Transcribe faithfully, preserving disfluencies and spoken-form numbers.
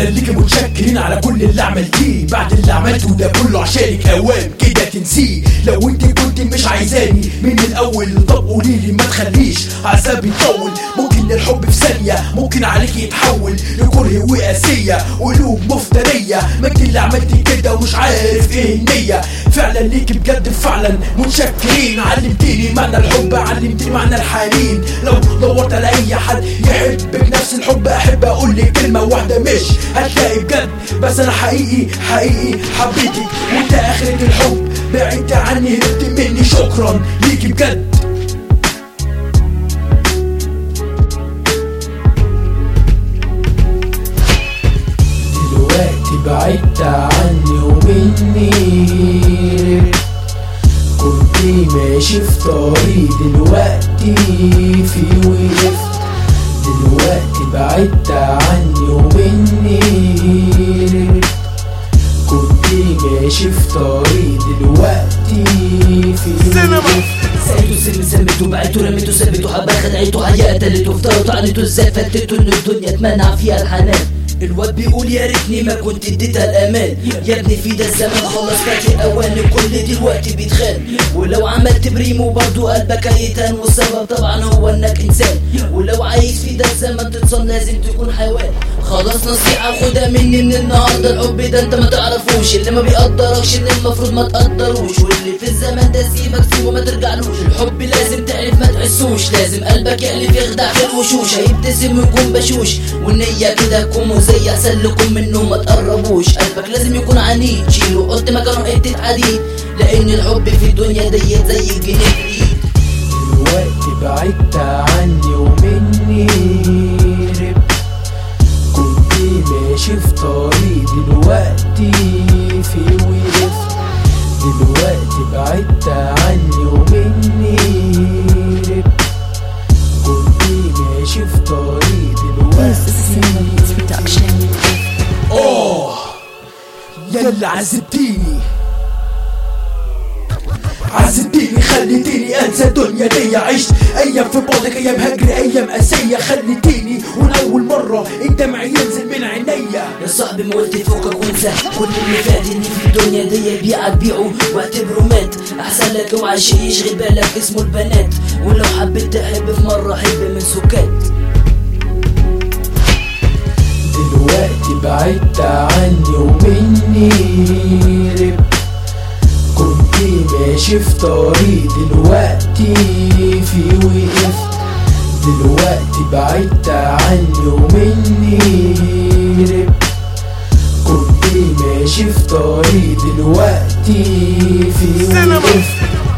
فعلا ليكي متشكرين على كل اللي عملتيه، بعد اللي عملته ده كله عشانك اوام كده تنسيه. لو انت كنت مش عايزاني من الاول طب قوليلي ما تخليش عذابي يطول. ممكن الحب في ثانيه ممكن عليكي يتحول لكره وقاسيه وقلوب مفتريه، ما انت اللي عملتي كده ومش عارف ايه النيه. فعلا ليكي بجد فعلا متشكرين، علمتيني معنى الحب، علمتيني معنى الحنين. لو دورت على اي حد يحب بنفس الحب احب اقول لك كلمه واحده مش هتلاقي بجد، بس انا حقيقي حقيقي حبيتك وانت اخرة الحب، بعدت عني هربت مني، شكرا ليكي بجد. دلوقتي بعدت عني ومني، كنت ماشي في طريق دلوقتي في وقفت. دلوقتي بعدت عني ومني، كنت ماشي في طريق دلوقتي في وقفت. سألته سم سمته بعته رميته ثبته حبة خدعته حقيقة قتلته افترضت عنيته ازاي فتته ان الدنيا اتمنع فيها الحنان. الواد بيقول يا ريتني ما كنت اديتها الامان، يا ابني في ده الزمن خلاص فات الاوان، الكل دلوقتي بيتخان. ولو عملت بريمو برضو قلبك هيتهان، والسبب طبعا هو انك انسان. ولو عايز في ده الزمن تتصان لازم تكون حيوان. خلاص نصيحة خدها مني من النهارده، الحب ده انت ما تعرفوش، اللي ما بيقدركش اللي المفروض ما تقدروش، واللي في الزمن ده سيبك سيبه ما ترجعلوش. الحب لازم تعرف ما تحسوش، لازم قلبك يألف يخدع في الوشوش، هيبتسم ويكون بشوش، والنية كده تكون زي احسن لكم منه ما تقربوش. قلبك لازم يكون عنيد، شيله حط مكانه حتة حديد، لان الحب في الدنيا ديت زي الجنيه في الايد. دلوقتي بعدت عني ومني ربت، كنت ماشي في طريق دلوقتي في وقفت. دلوقتي بعدت عني ومني ربت، كنت ماشي في طريق دلوقتي. اوه يلا عذبتيني عذبتيني خليتيني انسى الدنيا دي، عشت ايام في بعدك ايام هجر ايام قاسيه، خليتيني ولاول مره الدمع ينزل من عينيا. يا صاحبي ما قلت فوقك وانسى كل اللي فات، اللي في الدنيا دي بيعك بيعه واعتبره مات. احسن لك اوعى شيء يشغل بالك اسمه البنات، ولو حبيت تحب في مره حب من سكات. دلوقتي بعدت عني ومني ربت، كنت ماشي في طريق دلوقتي في وقفت. دلوقتي بعدت عني ومني ربت، كنت ماشي في طريق دلوقتي في وقفت.